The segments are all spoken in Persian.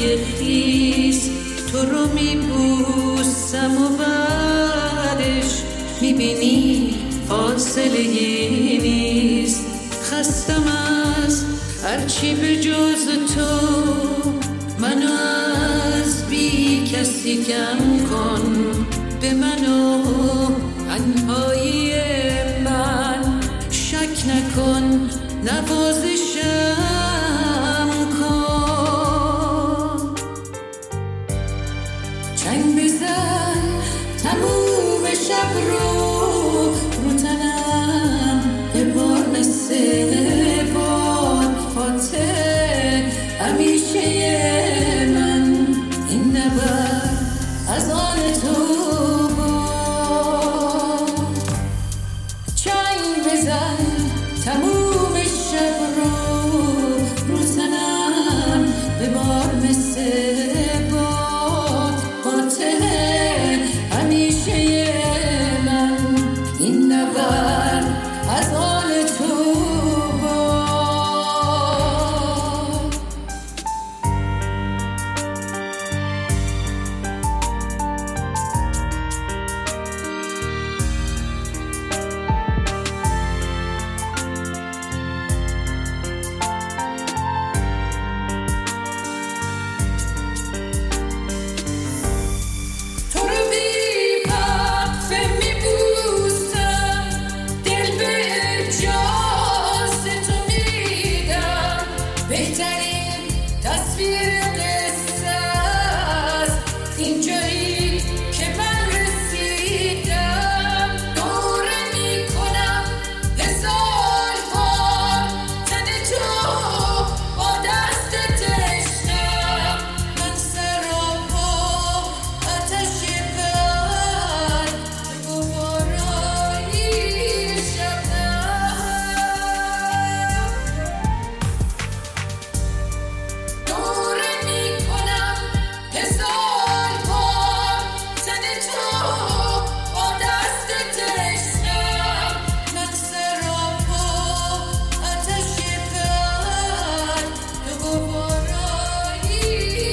خیس تو رو میبوسم و بعدش میبینی فاصله نیست. خستم از هرچی به جز تو، منو از بی کسی کم کن. به منو تنهایی من شک نکن، نوازشم کن. چنگ بزن تموم شب رو تنم، ببار مثل باد خاطر همیشه من. این نبرد از آن تو بود. چنگ بزن تموم شب رو تنم، ببار مثل باد خاطر همیشه من. این نبرد از آن تو بود. تو رو بی وقفه میبوسم، دل به اجاز تو میدم. بهترین تصویر قصه است اینجایی که من رسیدم. دوره میکنم هزار بار تن تو با دست عشقم. من سراپا آتش برد گوارایی شبنم. دوره میکنم هزار بار تن تو با دست عشقم. من سراپا آتش برد گوارایی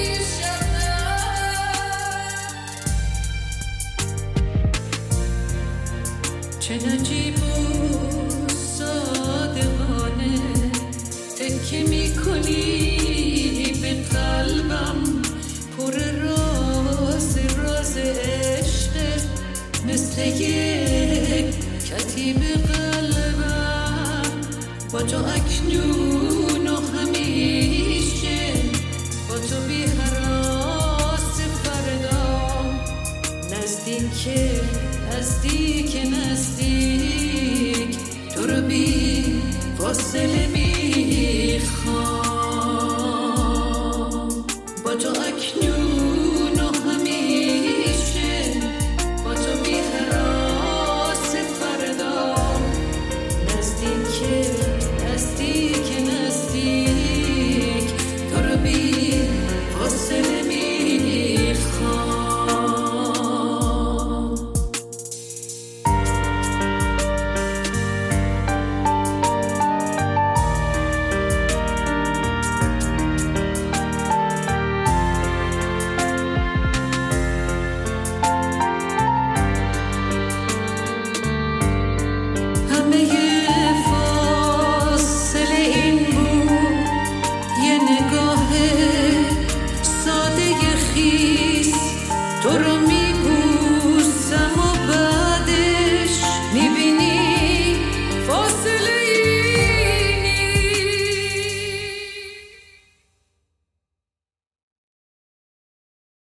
شبنم. چه نجیب و صادقانه تکه میکنی به قلبم، پر راز عشق مثل یک کتیب قلبم. با تو اکنون و همیشه، با تو بی هراس فردا. نزدیک تو رو بی فاصله میخوام. با تو